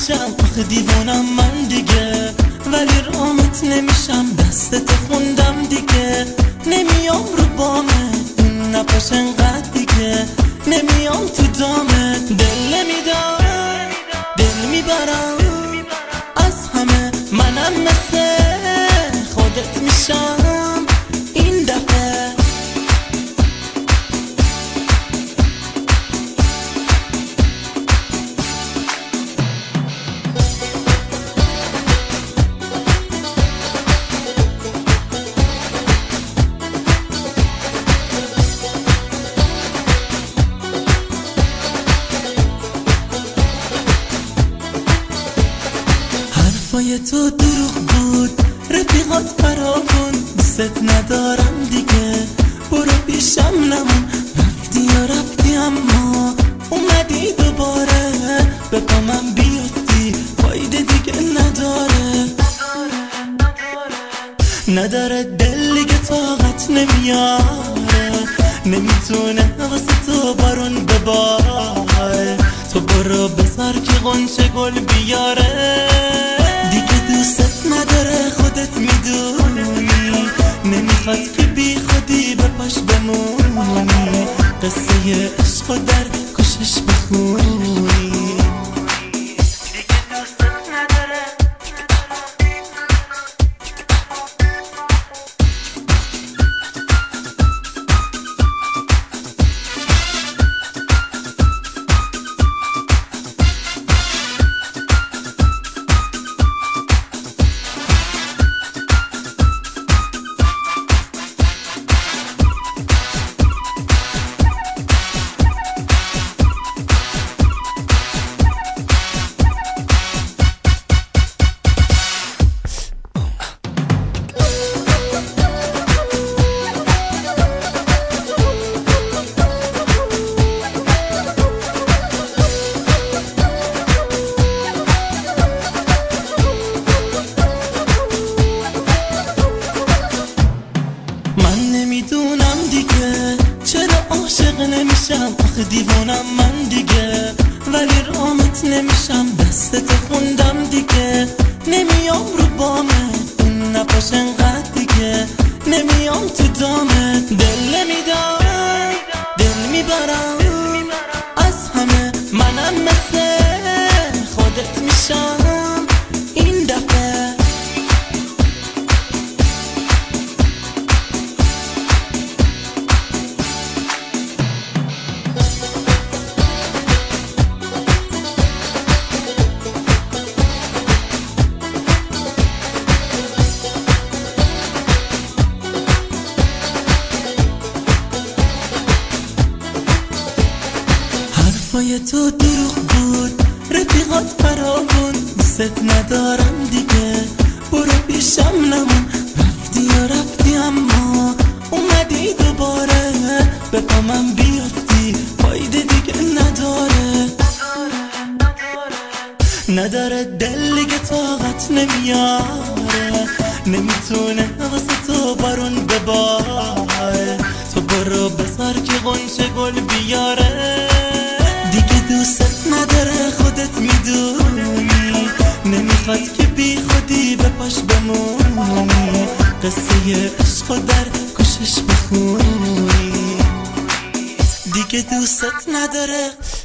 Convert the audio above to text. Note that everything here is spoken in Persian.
میشم، آخه دیوانم من دیگه، ولی رامت نمیشم، دستت خوندم دیگه. نمیام رو بامت نپاش انقدر دیگه، نمیام تو دامت، دل نمیدم دل میبرم از همه، منم مثل خودت میشم این دفعه. حرفای تو دروغ بود، رفیقات فراوون، دوست ندارم دیگه، برو پیشم نمون. رفتی یا رفتی اما اومدی دوباره، به پا من بیفتی فایده دیگه نداره دل دیگه طاقت نمیاره، نمیتونه واسه تو بارون بباره. تو برو بذار که غنچه گل بیاره، دیگه دوست نداره خودت میدونی، نمیخواد که بی خودی به پاش بمونی، قصه عشقو در گوشش بخونی. نمیدونم دیگه چرا عاشق نمیشم، آخه دیوانم من دیگه، ولی رامت نمیشم، دستت خوندم دیگه. نمیام رو بامت نپاش انقدر دیگه، نمیام تو دامت، دل نمیدم دل میبرم از همه، منم مثل خودت میشم این دفعه. حرفای تو دروغ بود، رفیقات فراوون، دوست ندارم دیگه، برو پیشم نمون. رفتی یا رفتی اما اومدی دوباره، به پا من بیفتی فایده دیگه نداره دل دیگه طاقت نمیاره، نمیتونه واسه تو بارون بباره. تو برو بذار که غنچه گل بیاره، دیگه دوست نداره خودت میدونی، نمیخواد که بی خودی به پاش بمونی، قصه عشقو در گوشش بخونی، دیگه دوست نداره.